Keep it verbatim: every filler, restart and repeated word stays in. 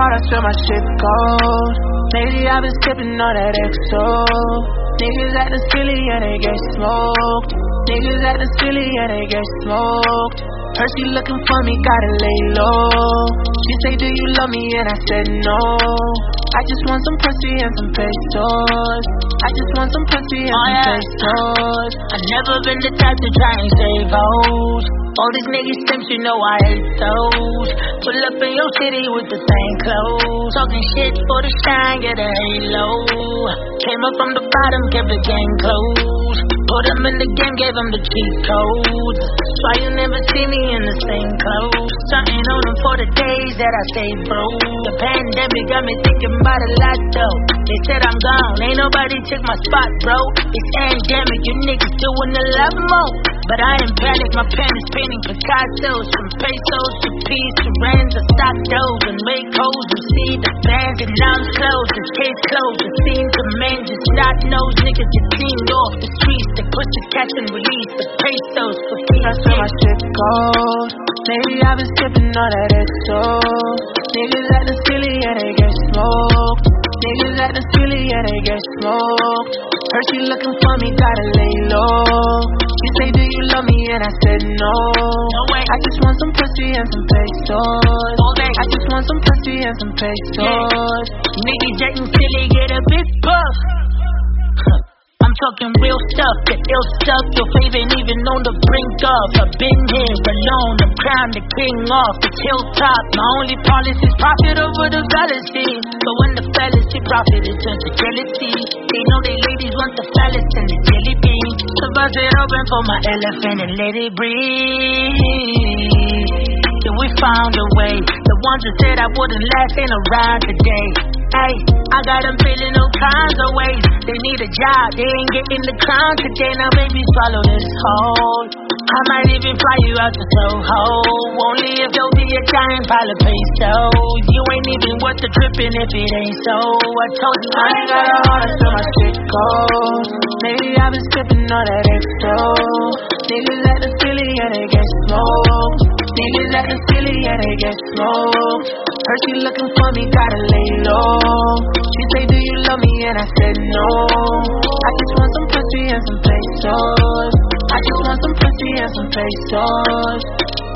hard, I swear my shit cold. Lately I've been sipping on that X O. Niggas actin' silly and they get smoked. Niggas actin' silly and they get smoked. Percy looking for me, gotta lay low. She say, do you love me? And I said no. I just want some pussy and some pesos. I just want some pussy and oh, some yeah. pesos. I've never been the type to try and save hoes. All these niggas simps, you know I hate those. Pull up in your city with the same clothes. Talking shit for the shine, get a halo. Came up from the bottom, kept the game closed. Put them in the game, gave them the cheat codes. That's why you never see me in the same clothes. Something on them for the days that I stay broke. The pandemic got me thinking about a lot though. They said I'm gone, ain't nobody took my spot, bro. It's pandemic, you niggas doing a lot more. But I ain't panic, my pen is painting Picasso's. From pesos to peas to rands, I stock those and make hoes and see the fans. And now I'm closed, this case closed. The scene to men just not knows. Niggas get cleaned off the streets. They push the catch and release the pesos for peace. That's where my shit goes. Lately I've been sipping on that X O. Niggas actin' silly and they get smoked. Niggas actin' silly and they get smoked. Heard she looking for me, gotta lay low. She say, do you love me? And I said no. No way. I just want some pussy and some pesos. All day. I just want some pussy and some pesos. Yeah. Niggas actin' silly, get a big puff. I'm talking real stuff, the ill stuff. Your favorite even on the brink of. I've been here alone, I'm crowned the king off the hilltop. My only policy is profit over the fallacy. So when the fallacy profit, it turns to jealousy. They know they ladies want the phallus and the jelly bean. So bust it open for my elephant and let it breathe. Yeah, we found a way. The ones that said I wouldn't last ain't around today. Hey, I got them feeling all kinds of ways. They need a job, they ain't getting the crown today. Now baby, swallow this whole. I might even fly you out to Soho. Only if there'll be a giant pile of peso. You ain't even worth the tripping if it ain't so. I told you I ain't got a heart, so my shit cold. Maybe I've been sipping on that X O. Niggas actin' silly and they get smoked. Niggas actin' silly and they get smoked. Heard she looking for me, gotta lay low. She say, do you love me? And I said no. I just want some pussy and some pesos. I just want some pussy and some pesos.